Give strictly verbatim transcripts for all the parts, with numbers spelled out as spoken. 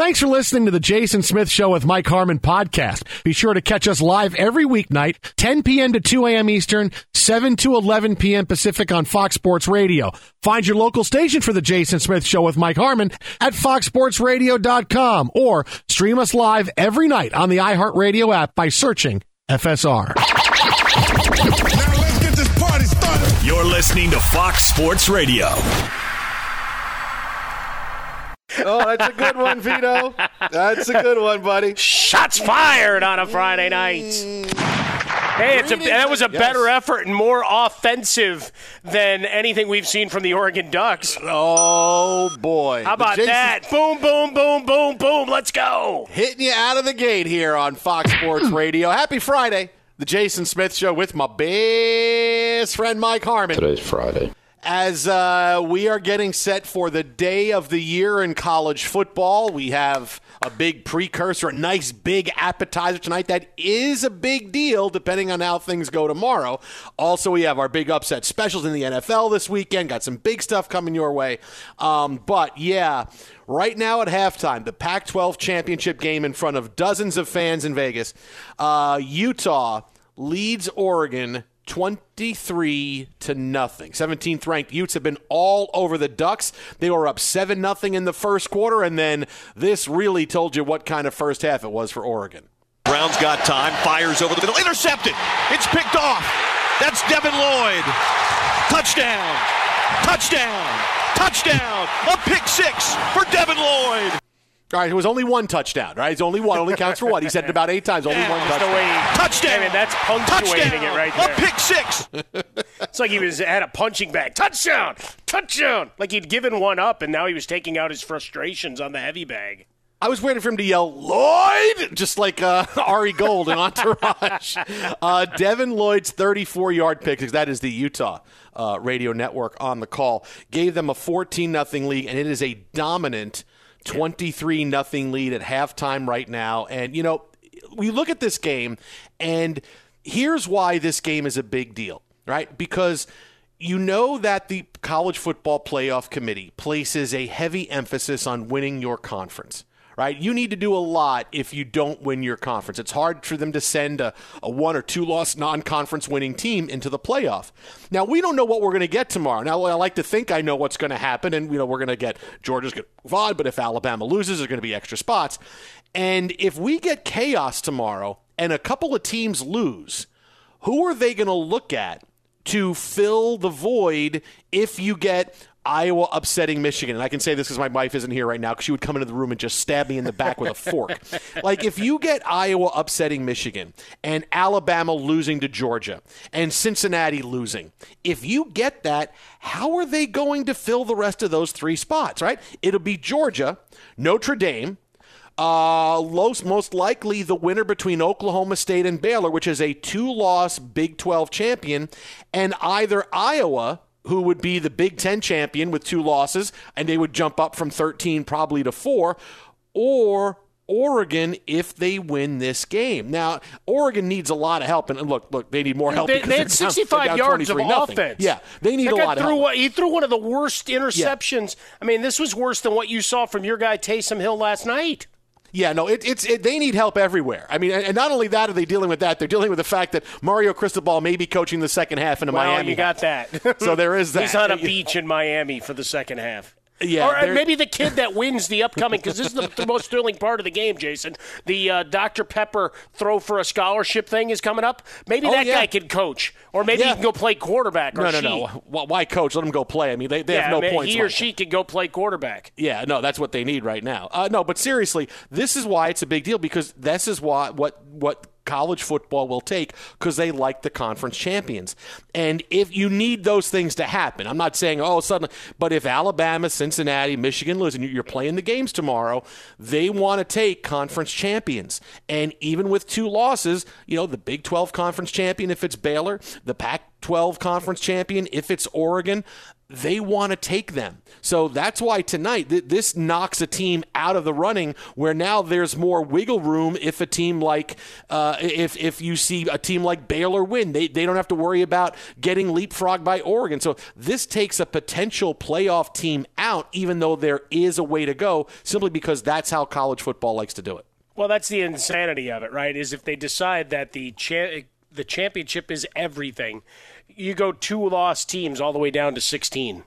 thanks for listening to the Jason Smith Show with Mike Harmon podcast. Be sure to catch us live every weeknight, ten p.m. to two a.m. Eastern, seven to eleven p.m. Pacific on Fox Sports Radio. Find your local station for the Jason Smith Show with Mike Harmon at fox sports radio dot com or stream us live every night on the iHeartRadio app by searching F S R. Now let's get this party started. You're listening to Fox Sports Radio. Oh, that's a good one, Vito. That's a good one, buddy. Shots fired on a Friday night. Hey, it's a, that was a yes. better effort and more offensive than anything we've seen from the Oregon Ducks. Oh, boy. How about Jason, that? Boom, boom, boom, boom, boom. Let's go. Hitting you out of the gate here on Fox Sports Radio. Happy Friday. The Jason Smith Show with my best friend Mike Harmon. Today's Friday. As uh, we are getting set for the day of the year in college football, we have a big precursor, a nice big appetizer tonight. That is a big deal depending on how things go tomorrow. Also, we have our big upset specials in the N F L this weekend. Got some big stuff coming your way. Um, but, yeah, right now at halftime, the Pac twelve championship game in front of dozens of fans in Vegas, uh, Utah leads Oregon twenty-three to nothing. seventeenth ranked Utes have been all over the Ducks. They were up seven nothing in the first quarter, and then this really told you what kind of first half it was for Oregon. Brown's got time, fires over the middle, intercepted. It's picked off. That's Devin Lloyd. Touchdown. Touchdown. Touchdown. A pick six for Devin Lloyd. All right, it was only one touchdown, right? It's only one. Only counts for one. He said it about eight times. Only Yeah, one that's touchdown. the way he- Touchdown. I mean, that's punctuating Touchdown. it right A there. pick six. It's like he was had a punching bag. Touchdown! Touchdown! Like he'd given one up, and now he was taking out his frustrations on the heavy bag. I was waiting for him to yell, Lloyd, just like uh, Ari Gold in Entourage. uh, Devin Lloyd's thirty-four-yard pick, because that is the Utah uh, radio network on the call, gave them a fourteen nothing lead, and it is a dominant twenty-three nothing lead at halftime right now. And, you know, we look at this game, and here's why this game is a big deal, right? Because you know that the College Football Playoff Committee places a heavy emphasis on winning your conference. Right? You need to do a lot if you don't win your conference. It's hard for them to send a, a one or two loss non-conference winning team into the playoff. Now, we don't know what we're going to get tomorrow. Now, I like to think I know what's going to happen, and you know we're going to get Georgia's going to move on, but if Alabama loses, there's going to be extra spots. And if we get chaos tomorrow and a couple of teams lose, who are they going to look at to fill the void if you get Iowa upsetting Michigan? And I can say this because my wife isn't here right now, because she would come into the room and just stab me in the back with a fork. Like, if you get Iowa upsetting Michigan and Alabama losing to Georgia and Cincinnati losing, if you get that, how are they going to fill the rest of those three spots, right? It'll be Georgia, Notre Dame, Uh, most likely the winner between Oklahoma State and Baylor, which is a two-loss Big twelve champion, and either Iowa, who would be the Big Ten champion with two losses, and they would jump up from thirteen probably to four, or Oregon if they win this game. Now, Oregon needs a lot of help, and look, look, they need more help. They, because they they're had down- sixty-five they're down yards of twenty-three nothing. offense. Yeah, they need that a guy lot of threw help. What, he threw one of the worst interceptions. Yeah. I mean, this was worse than what you saw from your guy Taysom Hill last night. Yeah, no, it, it's it, they need help everywhere. I mean, and, and not only that are they dealing with that, they're dealing with the fact that Mario Cristobal may be coaching the second half in a well, Miami. you got that. So there is that. He's on a beach in Miami for the second half. Yeah, or maybe the kid that wins the upcoming, because this is the, the most thrilling part of the game, Jason. The uh, Doctor Pepper throw for a scholarship thing is coming up. Maybe oh, that yeah. guy can coach, or maybe yeah. he can go play quarterback. Or no, no, she. no. Why coach? Let him go play. I mean, they, they yeah, have no I mean, points. He or like she that. could go play quarterback. Yeah, no, that's what they need right now. Uh, no, but seriously, this is why it's a big deal, because this is why what what. college football will take, because they like the conference champions. And if you need those things to happen, I'm not saying, oh, suddenly, but if Alabama, Cincinnati, Michigan lose, and you're playing the games tomorrow, they want to take conference champions. And even with two losses, you know, the Big twelve conference champion if it's Baylor, the Pac twelve conference champion if it's Oregon, they want to take them. So that's why tonight th- this knocks a team out of the running where now there's more wiggle room if a team like, uh, if if you see a team like Baylor win, they, they don't have to worry about getting leapfrogged by Oregon. So this takes a potential playoff team out, even though there is a way to go, simply because that's how college football likes to do it. Well, that's the insanity of it, right? Is if they decide that the cha- the championship is everything, you go two lost teams all the way down to sixteen.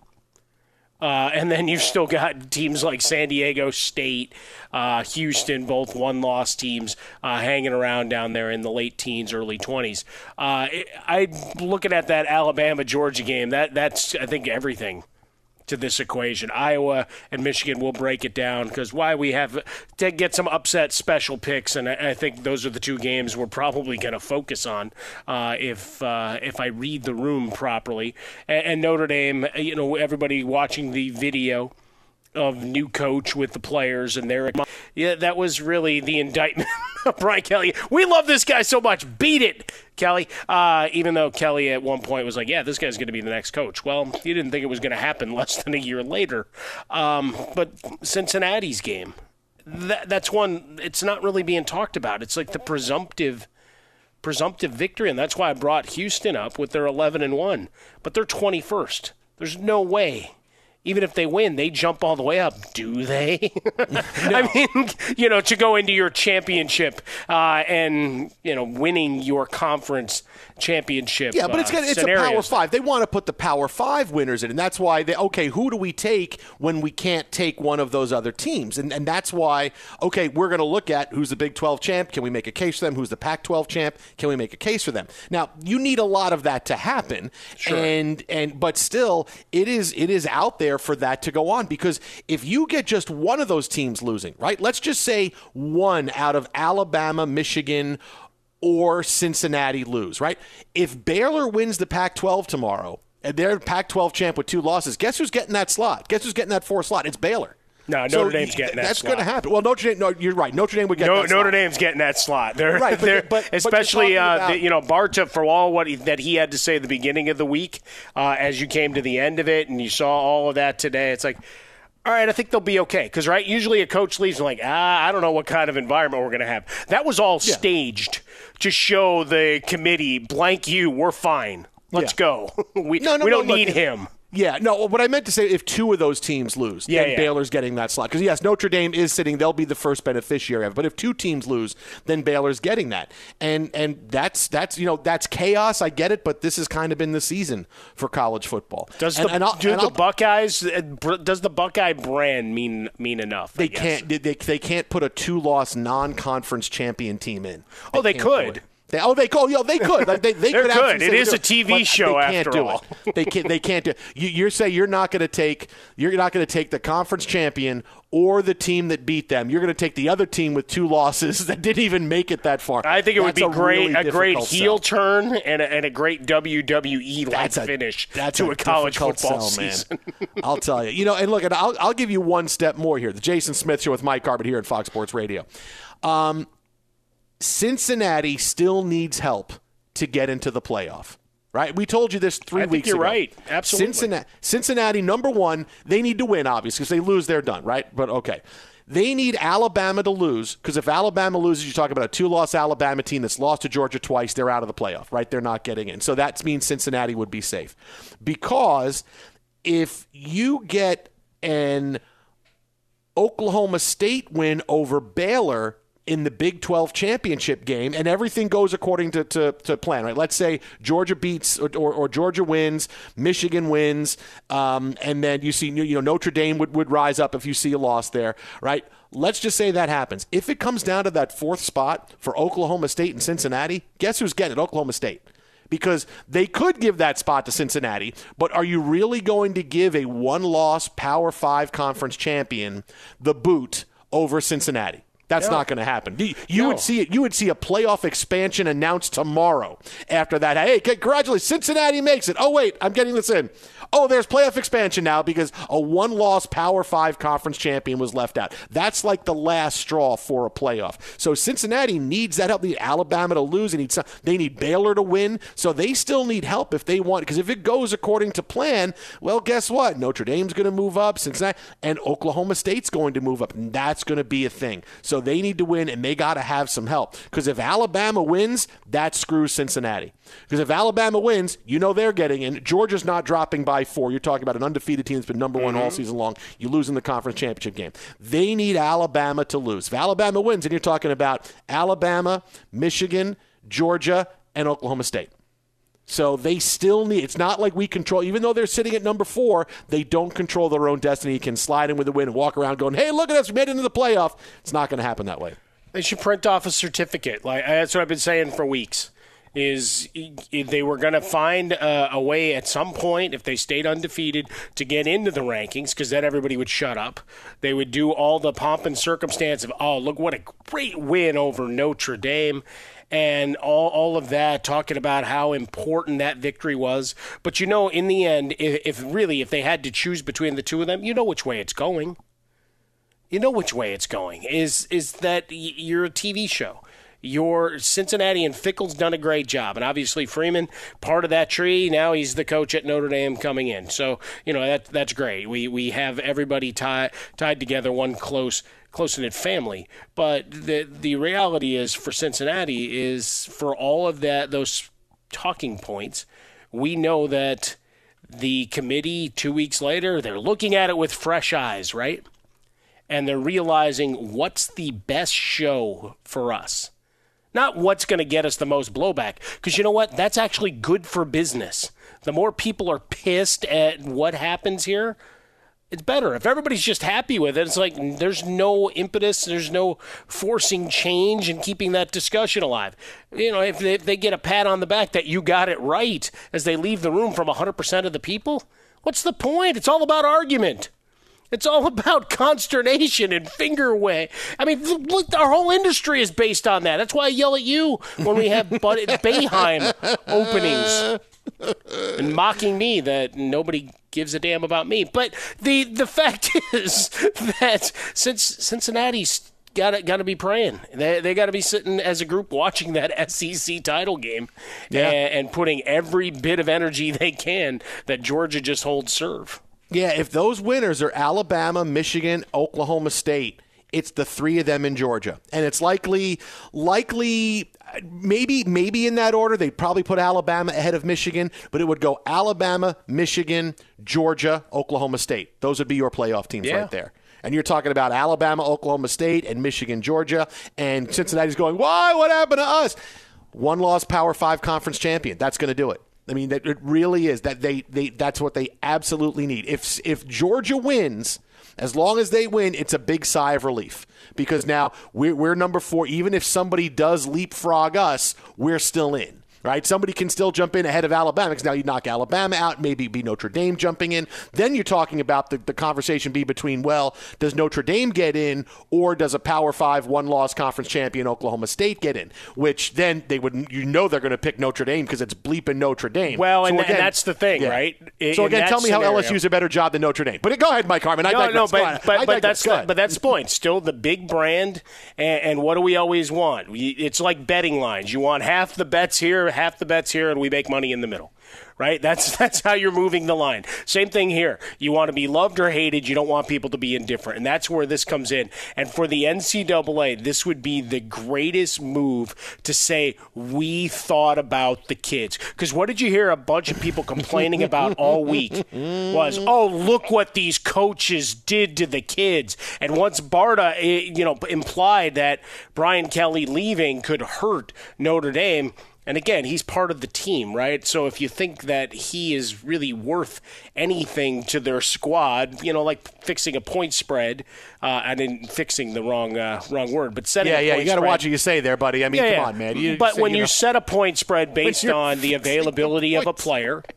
Uh, and then you've still got teams like San Diego State, uh, Houston, both one-loss teams uh, hanging around down there in the late teens, early twenties. Uh, I'm looking at that Alabama-Georgia game. That That's, I think, everything to this equation. Iowa and Michigan will break it down because why we have to get some upset special picks, and I, I think those are the two games we're probably going to focus on uh, if uh, if I read the room properly. And, and Notre Dame, you know, everybody watching the video of new coach with the players and their yeah, that was really the indictment of Brian Kelly. We love this guy so much. Beat it, Kelly. Uh, even though Kelly at one point was like, yeah, this guy's going to be the next coach. Well, you didn't think it was going to happen less than a year later. Um, but Cincinnati's game, that, that's one, it's not really being talked about. It's like the presumptive presumptive victory, and that's why I brought Houston up with their eleven and one. But they're twenty-first. There's no way. Even if they win, they jump all the way up. Do they? No. I mean, you know, to go into your championship uh, and, you know, winning your conference championship. Yeah, but it's, uh, it's a Power Five. They want to put the Power Five winners in, and that's why they, okay, who do we take when we can't take one of those other teams? And and that's why, okay, we're going to look at who's the Big twelve champ. Can we make a case for them? Who's the Pac twelve champ? Can we make a case for them? Now, you need a lot of that to happen. Sure. And and but still, it is it is out there for that to go on, because if you get just one of those teams losing, right? Let's just say one out of Alabama, Michigan, or Cincinnati lose, right? If Baylor wins the Pac twelve tomorrow and they're Pac twelve champ with two losses, guess who's getting that slot? Guess who's getting that fourth slot? It's Baylor. No, Notre so Dame's getting that that's slot. going to happen. Well, Notre Dame, no, you're right. Notre Dame would get no, that slot. Notre Dame's getting that slot. They're, right, but, they're, but, but especially, uh, about, the, you know, Barta, for all what he, that he had to say at the beginning of the week, uh, as you came to the end of it and you saw all of that today, it's like, all right, I think they'll be okay. Because, right, usually a coach leaves and like, ah, I don't know what kind of environment we're going to have. That was all yeah. staged to show the committee, blank you, we're fine. Let's yeah. go. we no, no, we don't no, need look, him. Yeah, no, what I meant to say, if two of those teams lose, yeah, then yeah. Baylor's getting that slot. Because, yes, Notre Dame is sitting, they'll be the first beneficiary of it. But if two teams lose, then Baylor's getting that. And and that's, that's you know, that's chaos. I get it, but this has kind of been the season for college football. Does and, the, and I'll, do and the I'll, Buckeyes, does the Buckeye brand mean mean enough? They can't, they, they can't put a two-loss non-conference champion team in. They oh, they could. They, oh, they could. Yeah, they could. Like, they they could. Good. It is a it, T V show they can't after do all. It. They can't. They can't do. It. You, you're saying you're not going to take. You're not going to take the conference champion or the team that beat them. You're going to take the other team with two losses that didn't even make it that far. I think it that's would be a great, really a great heel sell. turn and a, and a great W W E like that's a, finish that's to a, a college football sell, season. Man. I'll tell you. You know, and look, and I'll I'll give you one step more here. The Jason Smith Show with Mike Carpet here at Fox Sports Radio. Um, Cincinnati still needs help to get into the playoff, right? We told you this three I weeks think you're ago. You're right. Absolutely. Cincinnati, Cincinnati, number one, they need to win, obviously, because they lose, they're done, right? But okay. They need Alabama to lose, because if Alabama loses, you talk about a two-loss Alabama team that's lost to Georgia twice, they're out of the playoff, right? They're not getting in. So that means Cincinnati would be safe. Because if you get an Oklahoma State win over Baylor in the Big twelve championship game, and everything goes according to, to, to plan, right? Let's say Georgia beats or, or, or Georgia wins, Michigan wins, um, and then you see you know Notre Dame would, would rise up if you see a loss there, right? Let's just say that happens. If it comes down to that fourth spot for Oklahoma State and Cincinnati, guess who's getting it? Oklahoma State. Because they could give that spot to Cincinnati, but are you really going to give a one-loss Power Five conference champion the boot over Cincinnati? That's no. not going to happen. You, you No. would see it. You would see a playoff expansion announced tomorrow. After that, hey, congratulations, Cincinnati makes it. Oh wait, I'm getting this in. Oh, there's playoff expansion now because a one-loss Power Five conference champion was left out. That's like the last straw for a playoff. So Cincinnati needs that help. They need Alabama to lose. They need some, they need Baylor to win. So they still need help if they want. Because if it goes according to plan, well, guess what? Notre Dame's going to move up, Cincinnati, and Oklahoma State's going to move up, and that's going to be a thing. So they need to win, and they got to have some help. Because if Alabama wins, that screws Cincinnati. Because if Alabama wins, you know they're getting in. Georgia's not dropping by four. You're talking about an undefeated team that's been number one mm-hmm. all season long. You lose in the conference championship game. They need Alabama to lose. If Alabama wins, then you're talking about Alabama, Michigan, Georgia, and Oklahoma State. So they still need – it's not like we control – even though they're sitting at number four, they don't control their own destiny. You can slide in with a win and walk around going, hey, look at us, we made it into the playoff. It's not going to happen that way. They should print off a certificate. Like that's what I've been saying for weeks. Is they were going to find a, a way at some point, if they stayed undefeated, to get into the rankings, because then everybody would shut up. They would do all the pomp and circumstance of, oh, look what a great win over Notre Dame, and all, all of that, talking about how important that victory was. But, you know, in the end, if, if really, if they had to choose between the two of them, you know which way it's going. You know which way it's going, is, is that you're a T V show. Your Cincinnati and Fickell's done a great job. And obviously Freeman, part of that tree, now he's the coach at Notre Dame coming in. So, you know, that that's great. We we have everybody tie, tied together, one close close-knit family. But the the reality is for Cincinnati is for all of that those talking points, we know that the committee two weeks later, they're looking at it with fresh eyes, right? And they're realizing what's the best show for us. Not what's going to get us the most blowback. Because you know what? That's actually good for business. The more people are pissed at what happens here, it's better. If everybody's just happy with it, it's like there's no impetus, there's no forcing change and keeping that discussion alive. You know, if they, if they get a pat on the back that you got it right as they leave the room from one hundred percent of the people, what's the point? It's all about argument. It's all about consternation and finger way. I mean, look, our whole industry is based on that. That's why I yell at you when we have Boeheim openings and mocking me that nobody gives a damn about me. But the the fact is that since Cincinnati's got to got to be praying, they they got to be sitting as a group watching that S E C title game, yeah. and, and putting every bit of energy they can that Georgia just holds serve. Yeah, if those winners are Alabama, Michigan, Oklahoma State, it's the three of them in Georgia. And it's likely, likely, maybe maybe in that order, they'd probably put Alabama ahead of Michigan, but it would go Alabama, Michigan, Georgia, Oklahoma State. Those would be your playoff teams yeah. right there. And you're talking about Alabama, Oklahoma State, and Michigan, Georgia. And Cincinnati's going, why? What happened to us? One-loss Power Five conference champion. That's going to do it. I mean, that it really is that they, they that's what they absolutely need. If if Georgia wins, as long as they win, it's a big sigh of relief because now we're we're number four. Even if somebody does leapfrog us, we're still in. Right? Somebody can still jump in ahead of Alabama because now you knock Alabama out, maybe be Notre Dame jumping in. Then you're talking about the, the conversation be between, well, does Notre Dame get in or does a Power Five one-loss conference champion Oklahoma State get in? Which then they would, you know they're going to pick Notre Dame because it's bleeping Notre Dame. Well, so and, again, and that's the thing, yeah. right? In, so again, tell me scenario, how L S U's a better job than Notre Dame. But go ahead, Mike Harmon. I no, digress. no, but, but, I but that's Go the, but that's the point. Still the big brand, and, and what do we always want? We, it's like betting lines. You want half the bets here, half the bets here, and we make money in the middle, right? That's that's how you're moving the line. Same thing here. You want to be loved or hated. You don't want people to be indifferent, and that's where this comes in. And for the N C double A, this would be the greatest move to say, we thought about the kids. Because what did you hear a bunch of people complaining about all week was, oh, look what these coaches did to the kids. And once Barta, you know, implied that Brian Kelly leaving could hurt Notre Dame, and again, he's part of the team, right? So if you think that he is really worth anything to their squad, you know, like fixing a point spread, uh, and in fixing the wrong uh, wrong word, but setting yeah, a yeah, point you got to spread, watch what you say there, buddy. I mean, yeah, come yeah. on, man. You but say, when you you know, set a point spread based on the availability of a player,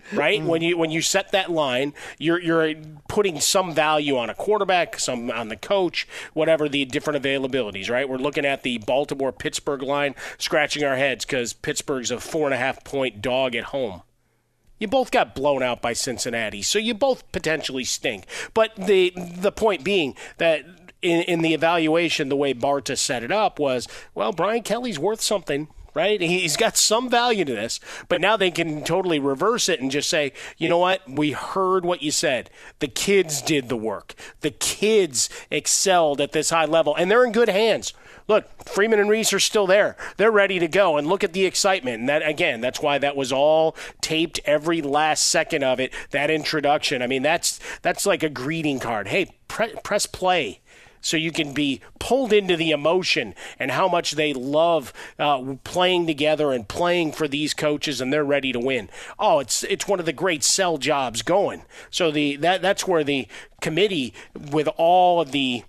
right? When you when you set that line, you're you're putting some value on a quarterback, some on the coach, whatever the different availabilities, right? We're looking at the Baltimore-Pittsburgh line, scratching our heads because Pittsburgh's a four and a half point dog at home. You both got blown out by Cincinnati, so you both potentially stink. But the the point being that in, in the evaluation, the way Barta set it up was, well, Brian Kelly's worth something. Right? He's got some value to this, but now they can totally reverse it and just say, you know what? We heard what you said. The kids did the work. The kids excelled at this high level, and they're in good hands. Look, Freeman and Reese are still there. They're ready to go, and look at the excitement. And that, again, that's why that was all taped, every last second of it, that introduction. I mean, that's that's like a greeting card. Hey, pre- press play. So you can be pulled into the emotion and how much they love uh, playing together and playing for these coaches, and they're ready to win. Oh, it's it's one of the great sell jobs going. So the that that's where the committee, with all of the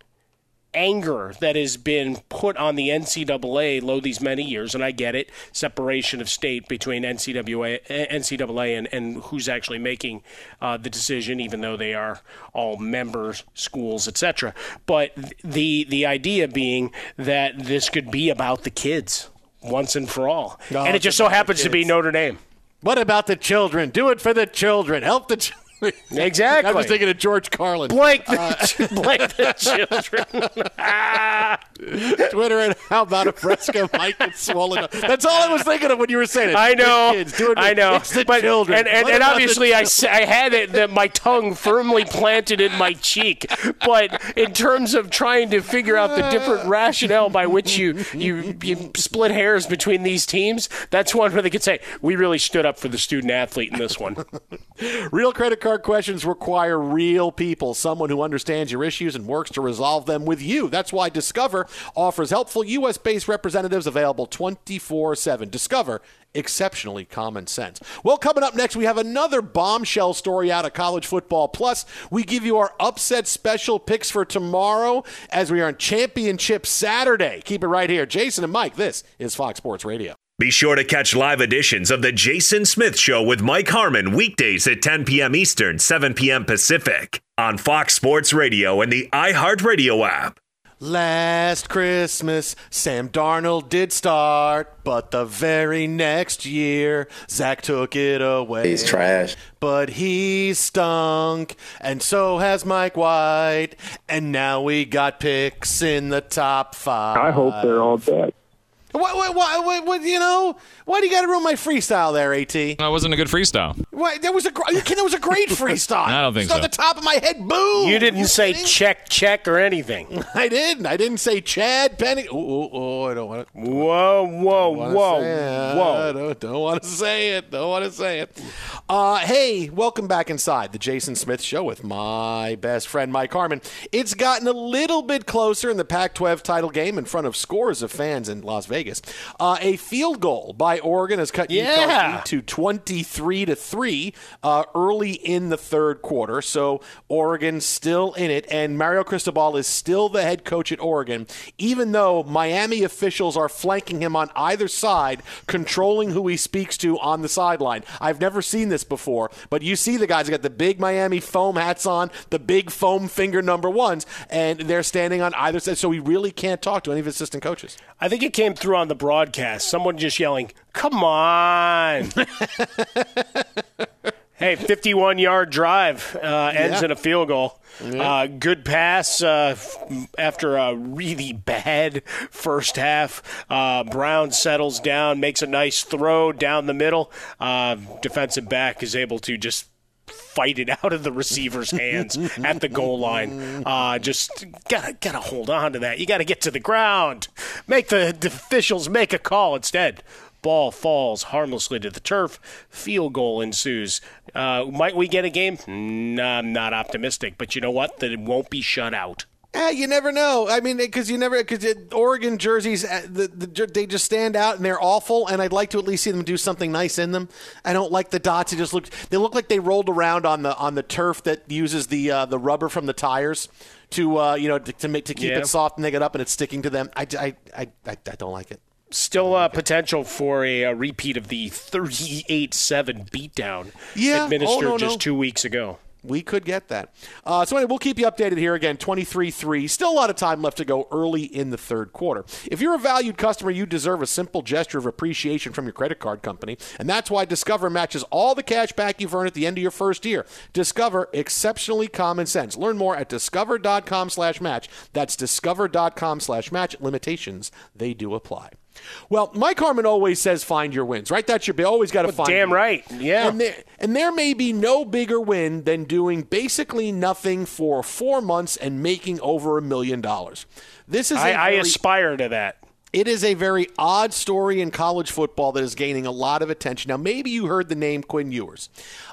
anger that has been put on the N C double A lo these many years, and I get it, separation of state between N C double A, N C double A and, and who's actually making uh, the decision, even though they are all members, schools, et cetera. But the the idea being that this could be about the kids once and for all. No, and it just so happens to be Notre Dame. What about the children? Do it for the children. Help the children. Exactly. I was thinking of George Carlin. Blank the, uh, blank the children. Twitter and how about a Fresca might get swollen up. That's all I was thinking of when you were saying it. I know. Kids, do it I know. It's the but, children. And, and, and obviously I, I had it, that my tongue firmly planted in my cheek. But in terms of trying to figure out the different rationale by which you, you, you split hairs between these teams, that's one where they could say, we really stood up for the student athlete in this one. Real credit card questions require real people, someone who understands your issues and works to resolve them with you. That's why Discover offers helpful U S-based representatives available twenty-four seven. Discover, exceptionally common sense. Well, coming up next, we have another bombshell story out of college football. Plus, we give you our upset special picks for tomorrow as we are on Championship Saturday. Keep it right here. Jason and Mike, this is Fox Sports Radio. Be sure to catch live editions of The Jason Smith Show with Mike Harmon weekdays at ten p.m. Eastern, seven p.m. Pacific on Fox Sports Radio and the iHeartRadio app. Last Christmas, Sam Darnold did start, but the very next year, Zach took it away. He's trash. But he stunk, and so has Mike White, and now we got picks in the top five. I hope they're all dead. What, what, what, what, what, you know, why do you got to ruin my freestyle there, AT? That wasn't a good freestyle. What, that was a that was a great freestyle. I don't think it's so. Off the top of my head, boom. You didn't you say kidding? check, check, or anything. I didn't. I didn't say Chad Penning. Oh, oh, oh, I don't want to. Whoa, whoa, whoa, whoa. I don't, don't want to say it. Don't want to say it. Uh, hey, welcome back inside the Jason Smith Show with my best friend, Mike Harmon. It's gotten a little bit closer in the Pac twelve title game in front of scores of fans in Las Vegas. Uh, a field goal by Oregon has cut Yeah. Utah's lead to twenty-three to three uh, early in the third quarter. So Oregon's still in it, and Mario Cristobal is still the head coach at Oregon, even though Miami officials are flanking him on either side, controlling who he speaks to on the sideline. I've never seen this before, but you see the guys got the big Miami foam hats on, the big foam finger number ones, and they're standing on either side, so he really can't talk to any of his assistant coaches. I think it came through on the broadcast. Someone just yelling, "Come on!" Hey, fifty-one-yard drive uh, ends Yeah. in a field goal. Yeah. Uh, good pass uh, f- after a really bad first half. Uh, Brown settles down, makes a nice throw down the middle. Uh, defensive back is able to just fight it out of the receiver's hands at the goal line. Uh, just gotta gotta hold on to that. You gotta get to the ground. Make the, the officials make a call instead. Ball falls harmlessly to the turf. Field goal ensues. Uh, might we get a game? Nah, I'm not optimistic. But you know what? That it won't be shut out. Eh, you never know. I mean, because you never because Oregon jerseys, uh, the, the, they just stand out and they're awful. And I'd like to at least see them do something nice in them. I don't like the dots. It just look they look like they rolled around on the on the turf that uses the uh, the rubber from the tires to uh, you know to, to make to keep Yeah. it soft and they get up and it's sticking to them. I, I, I, I, I don't like it. Still uh, potential for a, a repeat of the thirty-eight seven beatdown yeah. administered oh, no, just no. two weeks ago. We could get that. Uh, so anyway, we'll keep you updated here again, twenty-three three. Still a lot of time left to go early in the third quarter. If you're a valued customer, you deserve a simple gesture of appreciation from your credit card company. And that's why Discover matches all the cash back you've earned at the end of your first year. Discover, exceptionally common sense. Learn more at discover.com slash match. That's discover.com slash match. Limitations, they do apply. Well, Mike Harmon always says find your wins, right? That's your always got to well, find damn your right. Yeah. And there, and there may be no bigger win than doing basically nothing for four months and making over a million dollars. This is I, a very, I aspire to that. It is a very odd story in college football that is gaining a lot of attention. Now, maybe you heard the name Quinn Ewers.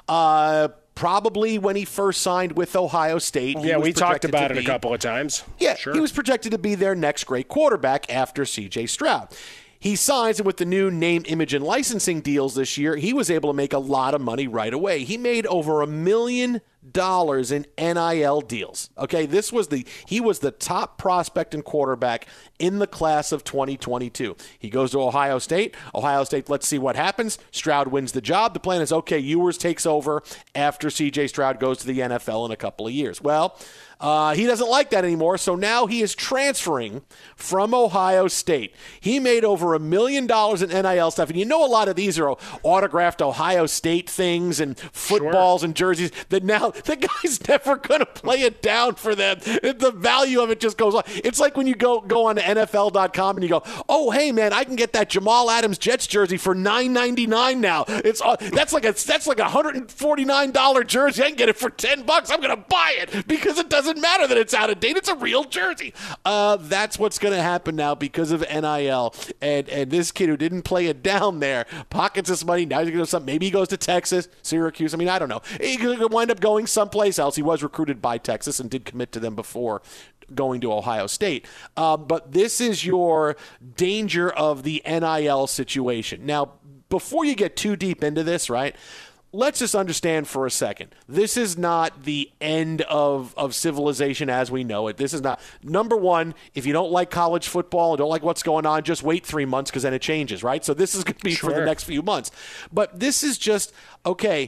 Uh Probably when he first signed with Ohio State. Yeah, we talked about it be, a couple of times. Yeah, sure. He was projected to be their next great quarterback after C J Stroud. He signs, and with the new name, image, and licensing deals this year, he was able to make a lot of money right away. He made over a million dollars in N I L deals. Okay, this was the he was the top prospect and quarterback in the class of twenty twenty-two. He goes to Ohio State. Ohio State, let's see what happens. Stroud wins the job. The plan is, okay, Ewers takes over after C J Stroud goes to the N F L in a couple of years. Well, Uh, he doesn't like that anymore, so now he is transferring from Ohio State. He made over a million dollars in N I L stuff, and you know a lot of these are autographed Ohio State things and footballs sure. and jerseys that now the guy's never going to play it down for them. The value of it just goes on. It's like when you go, go on to N F L dot com and you go, oh, hey, man, I can get that Jamal Adams Jets jersey for nine ninety-nine now. It's uh, That's like a that's like a one hundred forty-nine dollars jersey. I can get it for ten bucks. I'm going to buy it because it doesn't matter that it's out of date. It's a real jersey. Uh, that's what's going to happen now because of N I L. And and this kid who didn't play it down there pockets this money. Now he's going to do something. Maybe he goes to Texas, Syracuse. I mean, I don't know. He could wind up going someplace else. He was recruited by Texas and did commit to them before going to Ohio State. Uh, but this is your danger of the N I L situation. Now, before you get too deep into this, right, let's just understand for a second. This is not the end of, of civilization as we know it. This is not. Number one, if you don't like college football and don't like what's going on, just wait three months because then it changes, right? So this is going to be sure. for the next few months. But this is just, okay,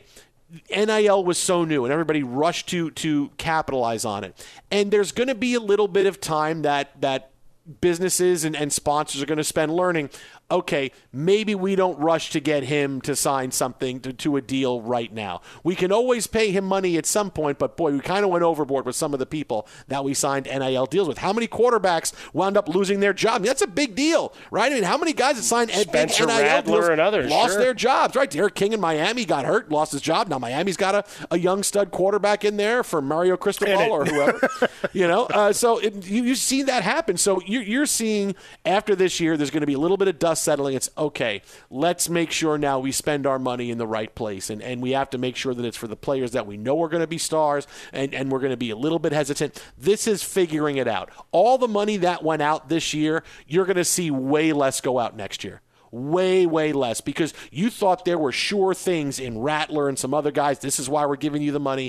N I L was so new and everybody rushed to to capitalize on it. And there's going to be a little bit of time that that businesses and, and sponsors are going to spend learning, okay, maybe we don't rush to get him to sign something to, to a deal right now. We can always pay him money at some point, but boy, we kind of went overboard with some of the people that we signed N I L deals with. How many quarterbacks wound up losing their job? I mean, that's a big deal, right? I mean, how many guys that signed Spencer N I L Rattler deals and others, lost sure. their jobs, right? Derek King in Miami got hurt, lost his job. Now Miami's got a, a young stud quarterback in there for Mario Cristobal or whoever, you know? Uh, so it, you, you see that happen. So you, you're seeing after this year, there's going to be a little bit of dust settling. It's okay. Let's make sure now we spend our money in the right place. And, and we have to make sure that it's for the players that we know are going to be stars and, and we're going to be a little bit hesitant. This is figuring it out. All the money that went out this year, you're going to see way less go out next year. Way, way less because you thought there were sure things in Rattler and some other guys. This is why we're giving you the money.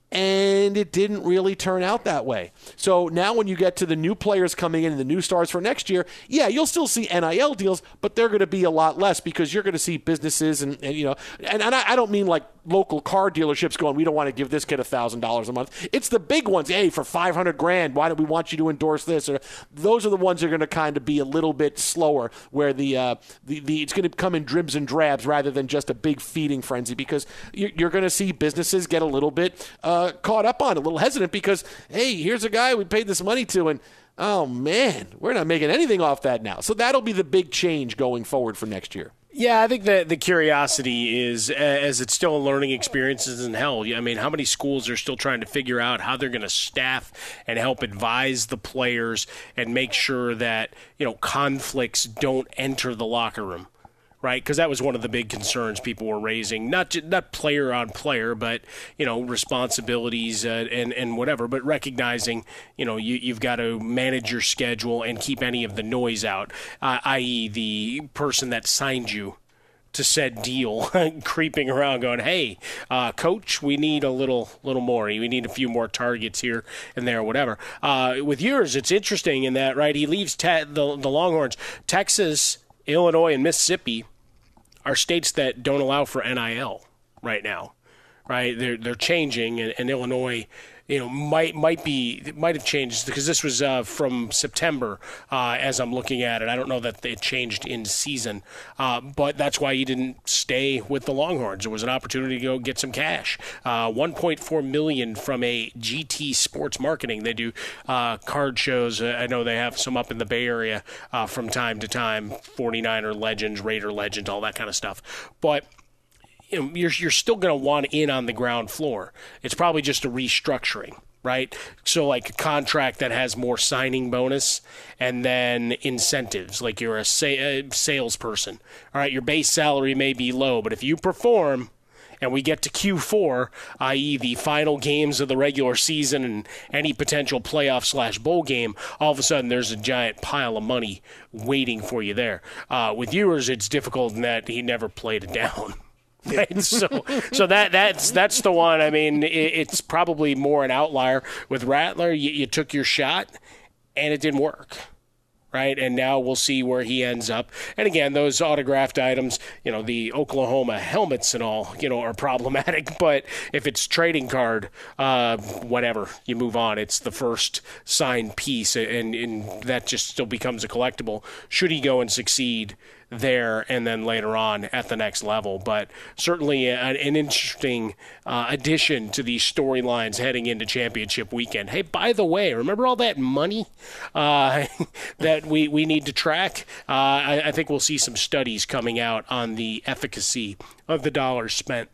And it didn't really turn out that way. So now when you get to the new players coming in and the new stars for next year, yeah, you'll still see N I L deals, but they're going to be a lot less because you're going to see businesses and, and you know, and, and I, I don't mean like local car dealerships going, we don't want to give this kid one thousand dollars a month. It's the big ones. Hey, for five hundred grand, why do we want you to endorse this? Or those are the ones that are going to kind of be a little bit slower where the, uh, the, the it's going to come in dribs and drabs rather than just a big feeding frenzy because you're, you're going to see businesses get a little bit uh, caught up on, a little hesitant because, hey, here's a guy we paid this money to and, oh, man, we're not making anything off that now. So that'll be the big change going forward for next year. Yeah, I think that the curiosity is, as it's still a learning experience, in hell. I mean, how many schools are still trying to figure out how they're going to staff and help advise the players and make sure that, you know, conflicts don't enter the locker room, right? Because that was one of the big concerns people were raising, not just, not player on player, but, you know, responsibilities uh, and, and whatever, but recognizing, you know, you, you've got to manage your schedule and keep any of the noise out, uh, that is the person that signed you to said deal creeping around going, hey, uh, coach, we need a little little more. We need a few more targets here and there, whatever. Uh, with yours, it's interesting in that, right, he leaves te- the, the Longhorns. Texas Illinois and Mississippi are states that don't allow for N I L right now, right? They're they're changing, and, and Illinois, you know, might might be might have changed because this was uh, from September. Uh, as I'm looking at it, I don't know that it changed in season, uh, but that's why he didn't stay with the Longhorns. It was an opportunity to go get some cash. Uh, one point four million dollars from a G T Sports Marketing. They do uh, card shows. Uh, I know they have some up in the Bay Area uh, from time to time. forty-niner Legends, Raider Legends, all that kind of stuff, but. You know, you're, you're still going to want in on the ground floor. It's probably just a restructuring, right? So like a contract that has more signing bonus and then incentives, like you're a, sa- a salesperson. All right, your base salary may be low, but if you perform and we get to Q four, that is the final games of the regular season and any potential playoff slash bowl game, all of a sudden there's a giant pile of money waiting for you there. Uh, with Ewers, it's difficult in that he never played it down. Right, so so that that's that's the one. I mean, it, it's probably more an outlier. With Rattler, you, you took your shot, and it didn't work, right? And now we'll see where he ends up. And again, those autographed items, you know, the Oklahoma helmets and all, you know, are problematic. But if it's trading card, uh, whatever, you move on. It's the first signed piece, and, and that just still becomes a collectible. Should he go and succeed there and then later on at the next level, but certainly an, an interesting uh, addition to these storylines heading into championship weekend. Hey, by the way, remember all that money uh, that we, we need to track? Uh, I, I think we'll see some studies coming out on the efficacy of the dollars spent.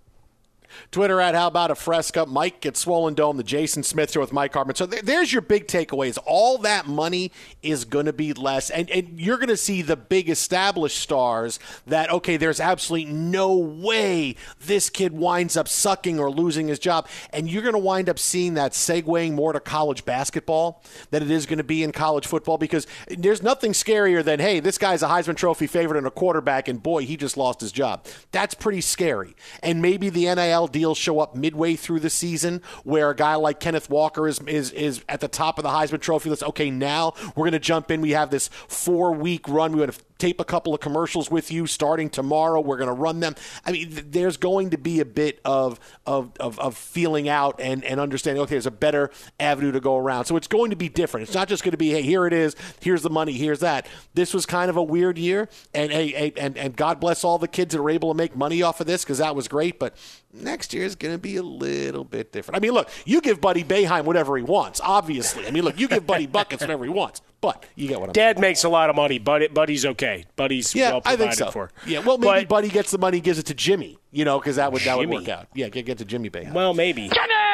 Twitter at How About a Fresca. Mike at Swollen Dome, the Jason Smith Show with Mike Harmon. So th- there's your big takeaways. All that money is going to be less, and, and you're going to see the big established stars that, okay, there's absolutely no way this kid winds up sucking or losing his job, and you're going to wind up seeing that segueing more to college basketball than it is going to be in college football, because there's nothing scarier than, hey, this guy's a Heisman Trophy favorite and a quarterback, and boy, he just lost his job. That's pretty scary. And maybe the N I L deals show up midway through the season where a guy like Kenneth Walker is is is at the top of the Heisman Trophy list. Okay, now we're going to jump in. We have this four-week run. We're going to tape a couple of commercials with you starting tomorrow. We're going to run them. I mean, th- there's going to be a bit of of of, of feeling out and, and understanding, okay, there's a better avenue to go around. So it's going to be different. It's not just going to be, hey, here it is, here's the money, here's that. This was kind of a weird year, and hey, and, and God bless all the kids that are able to make money off of this, because that was great, but next year is going to be a little bit different. I mean, look, you give Buddy Boeheim whatever he wants, obviously. I mean, look, you give Buddy buckets whatever he wants, but you get what I'm Dad saying. makes a lot of money, but Buddy's okay. Buddy's Yeah, well I provided think so. for. Yeah, well, maybe But- Buddy gets the money, gives it to Jimmy, you know, because that would that would Jimmy. work out. Yeah, get, get to Jimmy Boeheim. Well, maybe.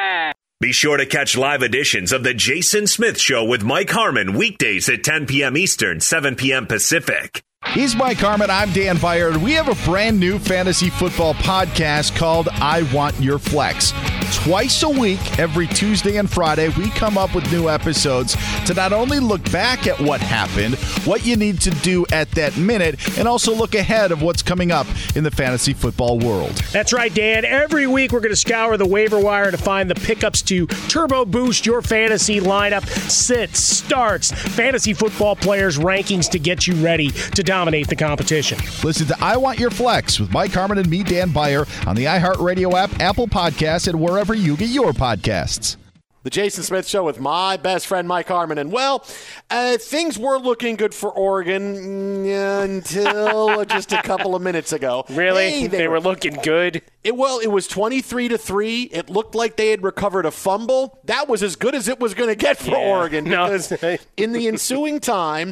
Be sure to catch live editions of The Jason Smith Show with Mike Harmon weekdays at ten p.m. Eastern, seven p.m. Pacific. He's Mike Harmon. I'm Dan Byer. We have a brand new fantasy football podcast called I Want Your Flex. Twice a week, every Tuesday and Friday, we come up with new episodes to not only look back at what happened, what you need to do at that minute, and also look ahead of what's coming up in the fantasy football world. That's right, Dan. Every week we're going to scour the waiver wire to find the pickups to turbo boost your fantasy lineup, sits, starts, fantasy football players' rankings to get you ready to dominate the competition. Listen to I Want Your Flex with Mike Harmon and me, Dan Byer, on the iHeartRadio app, Apple Podcasts, and wherever you get your podcasts. The Jason Smith Show with my best friend, Mike Harmon. And, well, uh, things were looking good for Oregon until just a couple of minutes ago. Really? Hey, they, they were looking good? It, well, it was twenty-three to three. It looked like they had recovered a fumble. That was as good as it was going to get for Yeah. Oregon. No. Because in the ensuing time,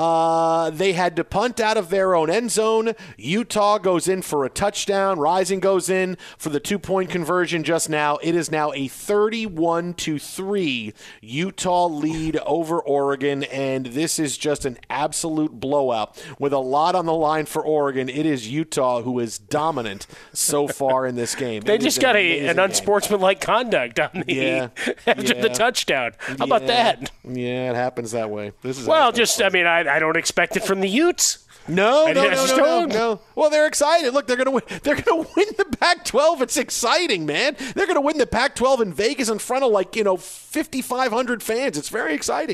uh, they had to punt out of their own end zone. Utah goes in for a touchdown. Rising goes in for the two-point conversion just now. It is now a thirty-one to three Utah lead over Oregon, and this is just an absolute blowout with a lot on the line for Oregon. It is Utah who is dominant so far in this game. They It just is got an a, amazing an game. unsportsmanlike conduct on the Yeah. after Yeah. the touchdown. How about Yeah. that? Yeah, it happens that way. This is Well, just, I mean, I, I don't expect it from the Utes. No, I no, no, just no, no, don't. no. Well, they're excited. Look, they're gonna win. They're gonna win the Pac twelve. It's exciting, man. They're gonna win the Pac twelve in Vegas in front of like you know fifty-five hundred fans. It's very exciting.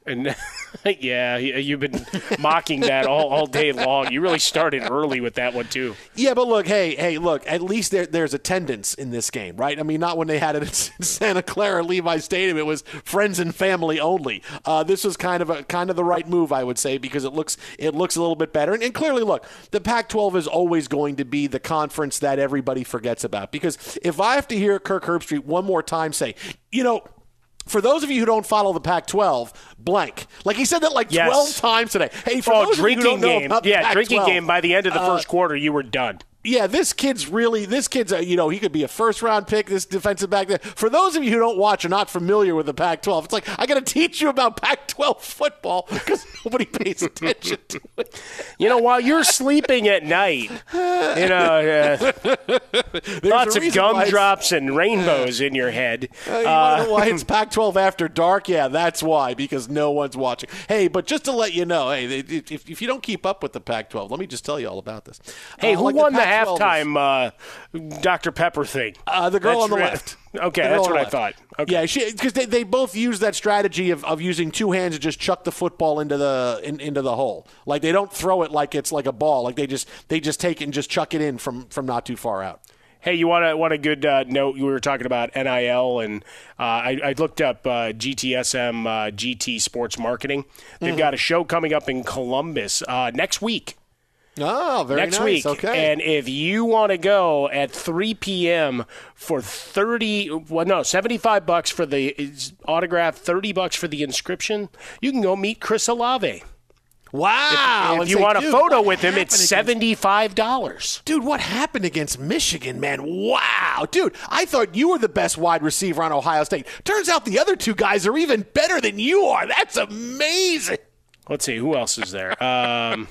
And yeah, you've been mocking that all, all day long. You really started early with that one, too. Yeah, but look, hey, hey, look, at least there, there's attendance in this game, right? I mean, not when they had it in Santa Clara Levi Stadium. It was friends and family only. Uh, this was kind of a kind of the right move, I would say, because it looks it looks a little bit better. And, and clearly, look, the Pac twelve is always going to be the conference that everybody forgets about. Because if I have to hear Kirk Herbstreit one more time say, you know, for those of you who don't follow the Pac twelve, blank. Like he said that like yes. twelve times today. Hey, for oh, those drinking of you who don't know game. about the yeah, Pac twelve, drinking game. By the end of the uh, first quarter, you were done. Yeah, this kid's really, this kid's, a, you know, he could be a first-round pick, this defensive back. There. For those of you who don't watch or not familiar with the Pac twelve, it's like, I got to teach you about Pac twelve football because nobody pays attention to it. You know, while you're sleeping at night, you know, uh, lots of gumdrops and rainbows in your head. Uh, you uh, want to know why it's Pac twelve after dark? Yeah, that's why, because no one's watching. Hey, but just to let you know, hey, if, if you don't keep up with the Pac twelve, let me just tell you all about this. Hey, uh, who like won the, the halftime uh, Doctor Pepper thing? Uh, the girl that's on the re- left. Okay, the that's what I left. thought. Okay. Yeah, because they, they both use that strategy of, of using two hands to just chuck the football into the in, into the hole. Like they don't throw it like it's like a ball. Like they just they just take it and just chuck it in from, from not too far out. Hey, you want a, want a good uh, note? We were talking about N I L, and uh, I, I looked up uh, G T S M, uh, G T Sports Marketing. They've mm-hmm. got a show coming up in Columbus uh, next week. Oh, very next nice. week. Okay. And if you want to go at three p.m. for thirty, well, no, seventy-five bucks for the autograph, thirty bucks for the inscription, you can go meet Chris Olave. Wow. If, if you say, want a dude, photo with him, it's against, seventy-five dollars. Dude, what happened against Michigan, man? Wow. Dude, I thought you were the best wide receiver on Ohio State. Turns out the other two guys are even better than you are. That's amazing. Let's see, who else is there? Um,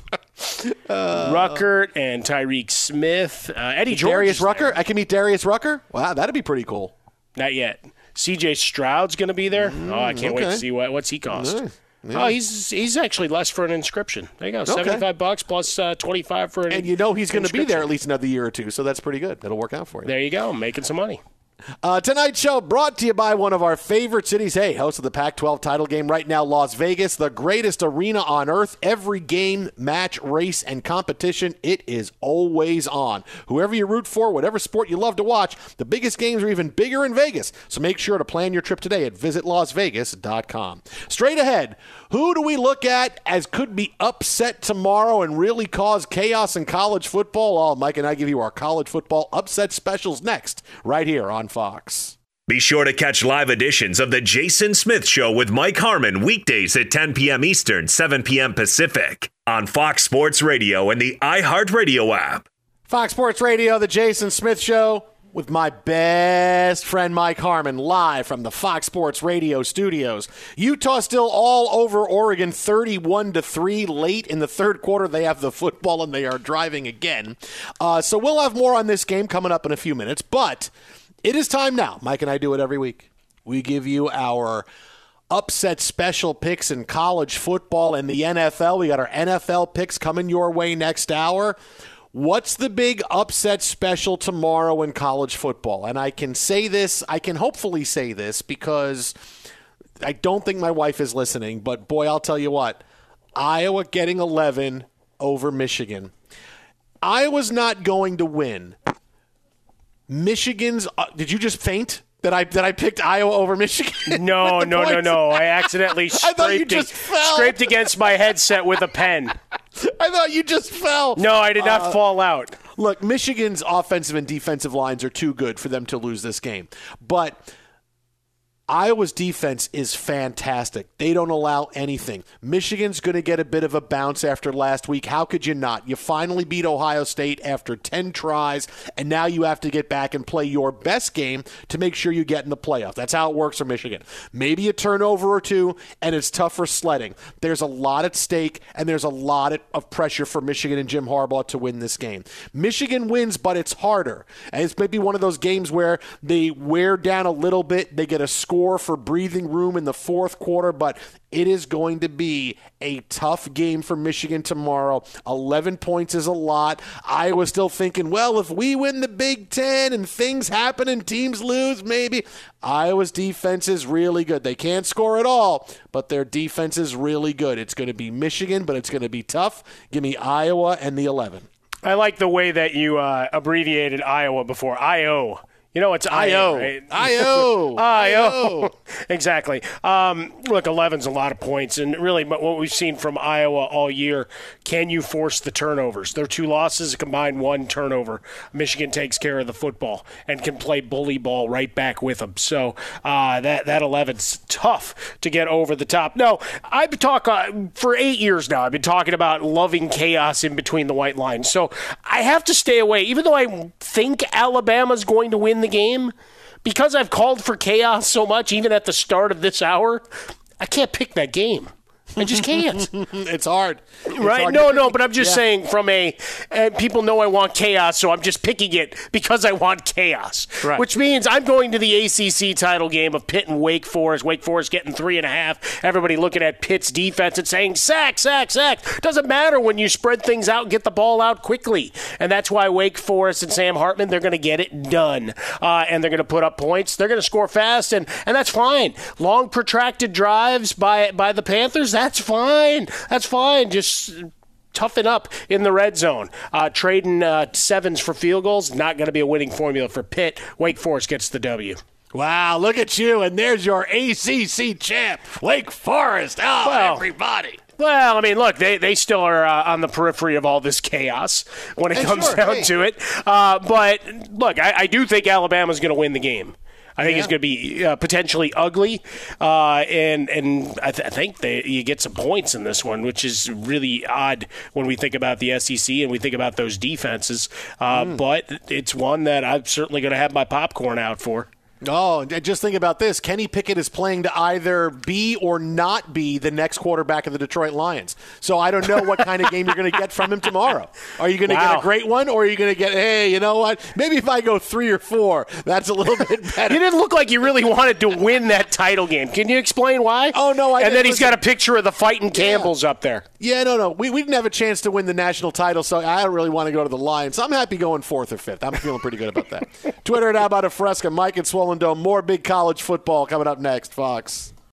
uh, Ruckert and Tyreek Smith. Uh, Eddie George. Darius Rucker? There. I can meet Darius Rucker? Wow, that'd be pretty cool. Not yet. C J Stroud's going to be there. Mm, oh, I can't okay. wait to see what what's he cost. Nice. Yeah. Oh, he's he's actually less for an inscription. There you go, seventy-five okay. bucks plus uh, twenty-five for an And you know he's going to be there at least another year or two, so that's pretty good. That'll work out for you. There you go, making some money. Uh, tonight's show brought to you by one of our favorite cities. Hey, host of the Pac twelve title game right now, Las Vegas, the greatest arena on earth. Every game, match, race, and competition, it is always on. Whoever you root for, whatever sport you love to watch, the biggest games are even bigger in Vegas. So make sure to plan your trip today at visit las vegas dot com. Straight ahead, who do we look at as could be upset tomorrow and really cause chaos in college football? Oh, Mike and I give you our college football upset specials next, right here on Fox. Be sure to catch live editions of The Jason Smith Show with Mike Harmon weekdays at ten p.m. Eastern, seven p.m. Pacific on Fox Sports Radio and the iHeartRadio app. Fox Sports Radio, The Jason Smith Show with my best friend Mike Harmon, live from the Fox Sports Radio studios. Utah still all over Oregon, thirty-one to three. Late in the third quarter, they have the football and they are driving again. Uh, so we'll have more on this game coming up in a few minutes, but it is time now. Mike and I do it every week. We give you our upset special picks in college football and the N F L. We got our N F L picks coming your way next hour. What's the big upset special tomorrow in college football? And I can say this, I can hopefully say this because I don't think my wife is listening, but boy, I'll tell you what, Iowa getting eleven over Michigan. Iowa's not going to win. Michigan's uh, did you just faint that I that I picked Iowa over Michigan? No, no, no, no. I accidentally scraped, I thought you just fell. scraped against my headset with a pen. I thought you just fell. No, I did not uh, fall out. Look, Michigan's offensive and defensive lines are too good for them to lose this game. But Iowa's defense is fantastic. They don't allow anything. Michigan's going to get a bit of a bounce after last week. How could you not? You finally beat Ohio State after ten tries, and now you have to get back and play your best game to make sure you get in the playoff. That's how it works for Michigan. Maybe a turnover or two, and it's tougher sledding. There's a lot at stake, and there's a lot of pressure for Michigan and Jim Harbaugh to win this game. Michigan wins, but it's harder. And it's maybe one of those games where they wear down a little bit, they get a score score for breathing room in the fourth quarter, but it is going to be a tough game for Michigan tomorrow. eleven points is a lot. Iowa's still thinking, well, if we win the Big Ten and things happen and teams lose, maybe. Iowa's defense is really good. They can't score at all, but their defense is really good. It's going to be Michigan, but it's going to be tough. Give me Iowa and the eleven. I like the way that you uh, abbreviated Iowa before. I O. You know, it's I O. Right? I O. I O. Exactly. Um, look, eleven's a lot of points, and really what we've seen from Iowa all year, can you force the turnovers? Their two losses, a combined one turnover. Michigan takes care of the football and can play bully ball right back with them. So uh, that, that eleven's tough to get over the top. No, I've been talking uh, for eight years now. I've been talking about loving chaos in between the white lines. So I have to stay away, even though I think Alabama's going to win the game, because I've called for chaos so much, even at the start of this hour, I can't pick that game. I just can't. It's hard. It's right? hard no, to no, but I'm just yeah. saying from a uh, people know I want chaos, so I'm just picking it because I want chaos. Right. Which means I'm going to the A C C title game of Pitt and Wake Forest. Wake Forest getting three and a half. Everybody looking at Pitt's defense and saying, sack, sack, sack. Doesn't matter when you spread things out and get the ball out quickly. And that's why Wake Forest and Sam Hartman, they're going to get it done. Uh, and they're going to put up points. They're going to score fast, and, and that's fine. Long, protracted drives by, by the Panthers, that's fine. That's fine. Just toughen up in the red zone. Uh, trading uh, sevens for field goals, not going to be a winning formula for Pitt. Wake Forest gets the W. Wow, look at you, and there's your A C C champ, Wake Forest. Oh, well, everybody. Well, I mean, look, they, they still are uh, on the periphery of all this chaos when it and comes sure, down hey. to it. Uh, but, look, I, I do think Alabama's going to win the game. I think yeah. it's going to be uh, potentially ugly, uh, and and I, th- I think they, you get some points in this one, which is really odd when we think about the S E C and we think about those defenses. Uh, mm. But it's one that I'm certainly going to have my popcorn out for. Oh, just think about this. Kenny Pickett is playing to either be or not be the next quarterback of the Detroit Lions. So I don't know what kind of game you're going to get from him tomorrow. Are you going to wow. get a great one, or are you going to get, hey, you know what? Maybe if I go three or four, that's a little bit better. You didn't look like you really wanted to win that title game. Can you explain why? Oh, no, I And didn't. then he's Listen, got a picture of the fighting Campbells yeah. up there. Yeah, no, no. We, we didn't have a chance to win the national title, so I don't really want to go to the Lions. So I'm happy going fourth or fifth. I'm feeling pretty good about that. Twitter at How About a Fresca, Mike and Swollen Dome. More big college football coming up next, Fox.